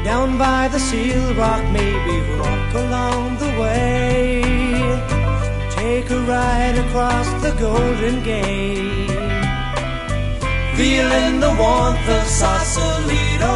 Down by the seal rock, maybe walk along the way. Take a ride across the Golden Gate. Feeling the warmth of Sausalito